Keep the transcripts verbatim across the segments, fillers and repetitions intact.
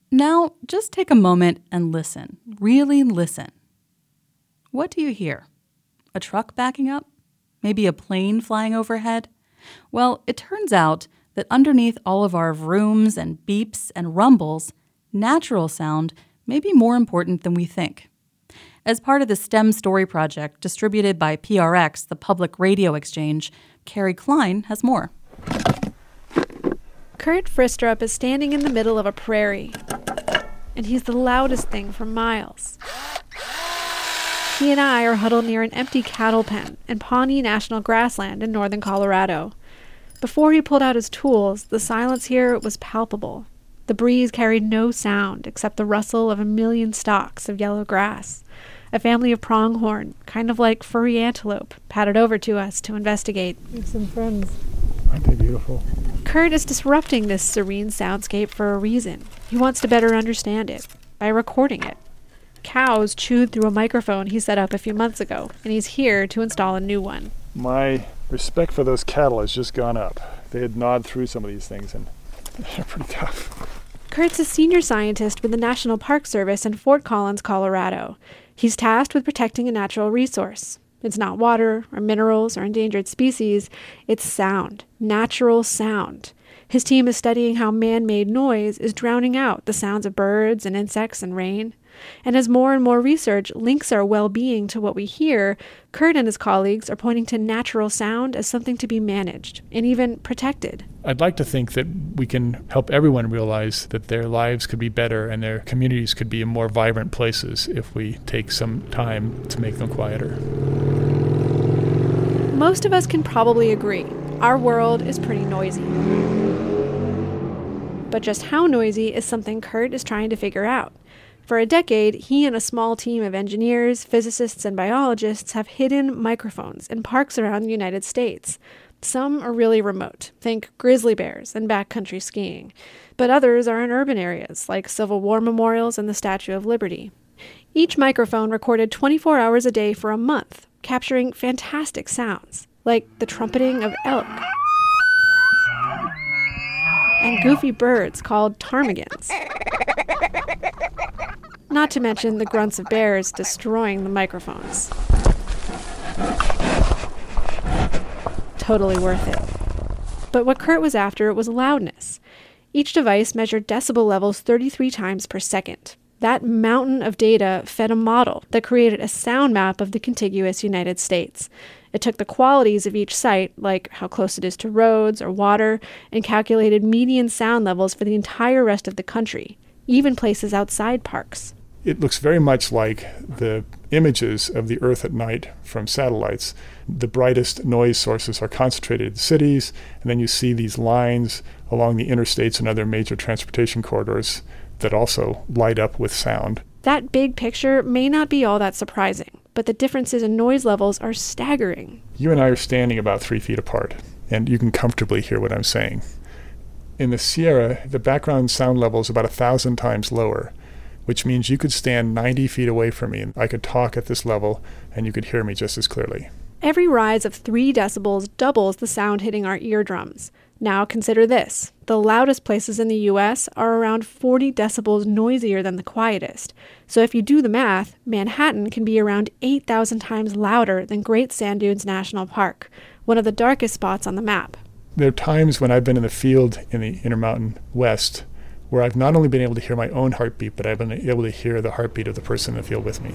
Now, just take a moment and listen. Really listen. What do you hear? A truck backing up? Maybe a plane flying overhead? Well, it turns out that underneath all of our vrooms and beeps and rumbles, natural sound may be more important than we think. As part of the STEM Story Project distributed by P R X, the Public Radio Exchange, Carrie Klein has more. Kurt Fristrup is standing in the middle of a prairie, and he's the loudest thing for miles. He and I are huddled near an empty cattle pen in Pawnee National Grassland in northern Colorado. Before he pulled out his tools, the silence here was palpable. The breeze carried no sound except the rustle of a million stalks of yellow grass. A family of pronghorn, kind of like furry antelope, padded over to us to investigate. We have some friends. Aren't they beautiful? Kurt is disrupting this serene soundscape for a reason. He wants to better understand it by recording it. Cows chewed through a microphone he set up a few months ago, and he's here to install a new one. My respect for those cattle has just gone up. They had gnawed through some of these things, and they're pretty tough. Kurt's a senior scientist with the National Park Service in Fort Collins, Colorado. He's tasked with protecting a natural resource. It's not water or minerals or endangered species. It's sound, natural sound. His team is studying how man-made noise is drowning out the sounds of birds and insects and rain. And as more and more research links our well-being to what we hear, Kurt and his colleagues are pointing to natural sound as something to be managed and even protected. I'd like to think that we can help everyone realize that their lives could be better and their communities could be more vibrant places if we take some time to make them quieter. Most of us can probably agree. Our world is pretty noisy. But just how noisy is something Kurt is trying to figure out. For a decade, he and a small team of engineers, physicists, and biologists have hidden microphones in parks around the United States. Some are really remote, think grizzly bears and backcountry skiing, but others are in urban areas, like Civil War memorials and the Statue of Liberty. Each microphone recorded twenty-four hours a day for a month, capturing fantastic sounds, like the trumpeting of elk and goofy birds called ptarmigans. Not to mention the grunts of bears destroying the microphones. Totally worth it. But what Kurt was after was loudness. Each device measured decibel levels thirty-three times per second. That mountain of data fed a model that created a sound map of the contiguous United States. It took the qualities of each site, like how close it is to roads or water, and calculated median sound levels for the entire rest of the country, even places outside parks. It looks very much like the images of the Earth at night from satellites. The brightest noise sources are concentrated in cities, and then you see these lines along the interstates and other major transportation corridors that also light up with sound. That big picture may not be all that surprising, but the differences in noise levels are staggering. You and I are standing about three feet apart, and you can comfortably hear what I'm saying. In the Sierra, the background sound level is about a thousand times lower, which means you could stand ninety feet away from me, and I could talk at this level, and you could hear me just as clearly. Every rise of three decibels doubles the sound hitting our eardrums. Now consider this. The loudest places in the U S are around forty decibels noisier than the quietest. So if you do the math, Manhattan can be around eight thousand times louder than Great Sand Dunes National Park, one of the darkest spots on the map. There are times when I've been in the field in the Intermountain West where I've not only been able to hear my own heartbeat, but I've been able to hear the heartbeat of the person in the field with me.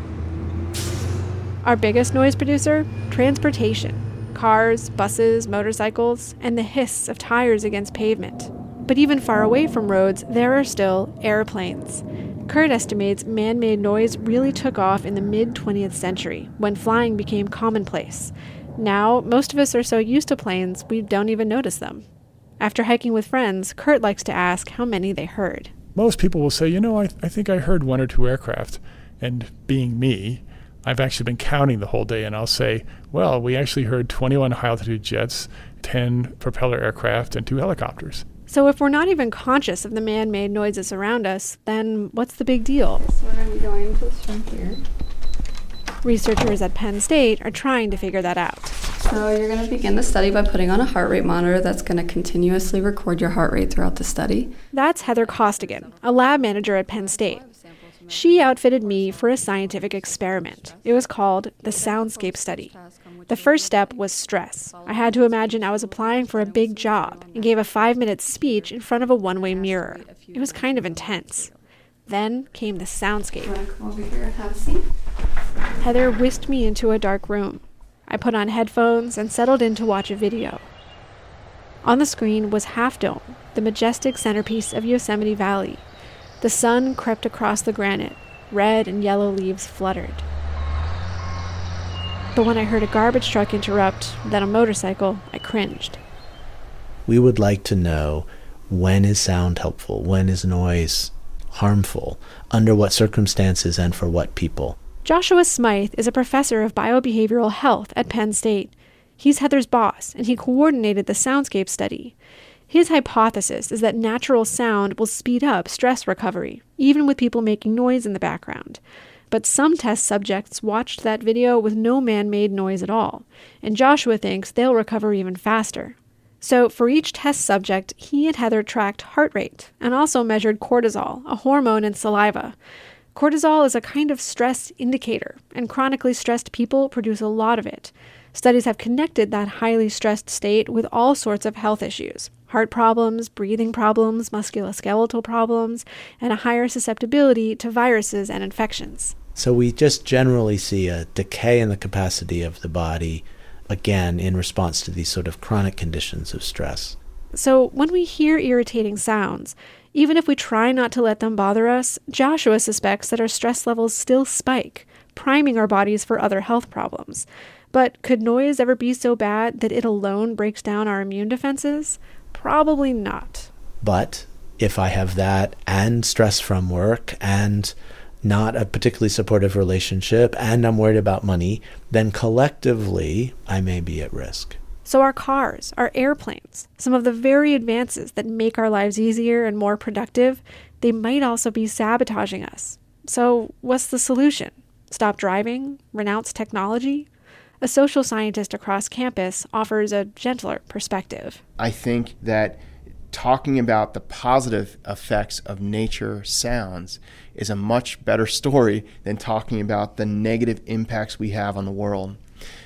Our biggest noise producer? Transportation. Cars, buses, motorcycles, and the hiss of tires against pavement. But even far away from roads, there are still airplanes. Kurt estimates man-made noise really took off in the mid-twentieth century, when flying became commonplace. Now, most of us are so used to planes, we don't even notice them. After hiking with friends, Kurt likes to ask how many they heard. Most people will say, you know, I, I think I heard one or two aircraft. And being me, I've actually been counting the whole day, and I'll say, well, we actually heard twenty-one high-altitude jets, ten propeller aircraft, and two helicopters. So if we're not even conscious of the man-made noises around us, then what's the big deal? So we're going to be going to from here. Researchers at Penn State are trying to figure that out. So So you're going to begin the study by putting on a heart rate monitor that's going to continuously record your heart rate throughout the study. That's Heather Costigan, a lab manager at Penn State. She outfitted me for a scientific experiment. It was called the Soundscape Study. The first step was stress. I had to imagine I was applying for a big job and gave a five-minute speech in front of a one-way mirror. It was kind of intense. Then came the soundscape. Want to come over here and have a seat? Heather whisked me into a dark room. I put on headphones and settled in to watch a video. On the screen was Half Dome, the majestic centerpiece of Yosemite Valley. The sun crept across the granite. Red and yellow leaves fluttered. But when I heard a garbage truck interrupt, then a motorcycle, I cringed. We would like to know, when is sound helpful? When is noise harmful? Under what circumstances and for what people? Joshua Smythe is a professor of biobehavioral health at Penn State. He's Heather's boss, and he coordinated the Soundscape study. His hypothesis is that natural sound will speed up stress recovery, even with people making noise in the background. But some test subjects watched that video with no man-made noise at all, and Joshua thinks they'll recover even faster. So for each test subject, he and Heather tracked heart rate and also measured cortisol, a hormone in saliva. Cortisol is a kind of stress indicator, and chronically stressed people produce a lot of it. Studies have connected that highly stressed state with all sorts of health issues: heart problems, breathing problems, musculoskeletal problems, and a higher susceptibility to viruses and infections. So we just generally see a decay in the capacity of the body, again, in response to these sort of chronic conditions of stress. So when we hear irritating sounds, even if we try not to let them bother us, Joshua suspects that our stress levels still spike, priming our bodies for other health problems. But could noise ever be so bad that it alone breaks down our immune defenses? Probably not. But if I have that and stress from work and not a particularly supportive relationship and I'm worried about money, then collectively I may be at risk. So our cars, our airplanes, some of the very advances that make our lives easier and more productive, they might also be sabotaging us. So what's the solution? Stop driving? Renounce technology? A social scientist across campus offers a gentler perspective. I think that talking about the positive effects of nature sounds is a much better story than talking about the negative impacts we have on the world.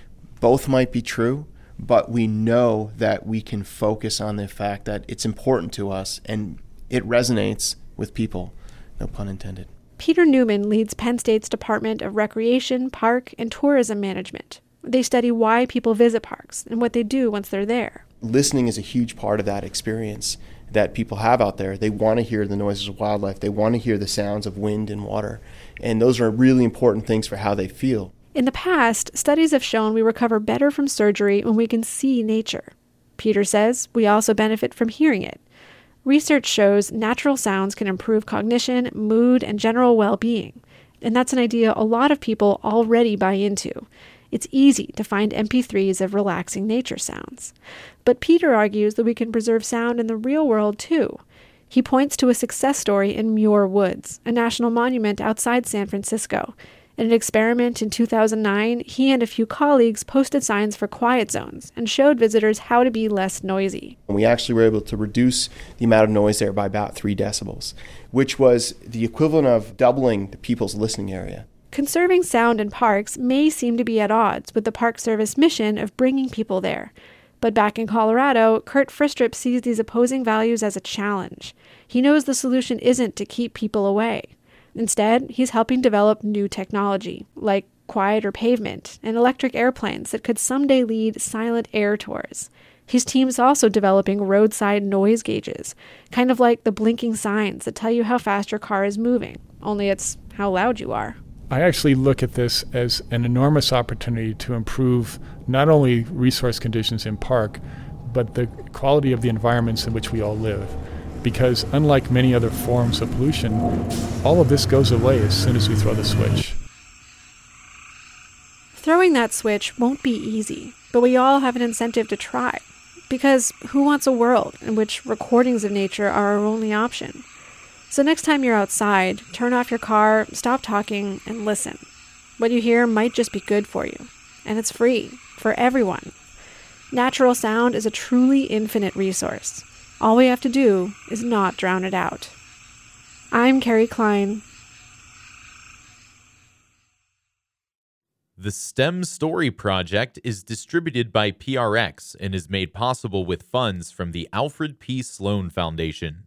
Both might be true, but we know that we can focus on the fact that it's important to us and it resonates with people, no pun intended. Peter Newman leads Penn State's Department of Recreation, Park, and Tourism Management. They study why people visit parks and what they do once they're there. Listening is a huge part of that experience that people have out there. They want to hear the noises of wildlife. They want to hear the sounds of wind and water. And those are really important things for how they feel. In the past, studies have shown we recover better from surgery when we can see nature. Peter says we also benefit from hearing it. Research shows natural sounds can improve cognition, mood, and general well-being. And that's an idea a lot of people already buy into. It's easy to find M P threes of relaxing nature sounds. But Peter argues that we can preserve sound in the real world too. He points to a success story in Muir Woods, a national monument outside San Francisco. In an experiment in two thousand nine, he and a few colleagues posted signs for quiet zones and showed visitors how to be less noisy. We actually were able to reduce the amount of noise there by about three decibels, which was the equivalent of doubling the people's listening area. Conserving sound in parks may seem to be at odds with the Park Service mission of bringing people there. But back in Colorado, Kurt Fristrup sees these opposing values as a challenge. He knows the solution isn't to keep people away. Instead, he's helping develop new technology, like quieter pavement and electric airplanes that could someday lead silent air tours. His team's also developing roadside noise gauges, kind of like the blinking signs that tell you how fast your car is moving, only it's how loud you are. I actually look at this as an enormous opportunity to improve not only resource conditions in park, but the quality of the environments in which we all live. Because unlike many other forms of pollution, all of this goes away as soon as we throw the switch. Throwing that switch won't be easy, but we all have an incentive to try. Because who wants a world in which recordings of nature are our only option? So next time you're outside, turn off your car, stop talking, and listen. What you hear might just be good for you. And it's free, for everyone. Natural sound is a truly infinite resource. All we have to do is not drown it out. I'm Carrie Klein. The STEM Story Project is distributed by P R X and is made possible with funds from the Alfred P. Sloan Foundation.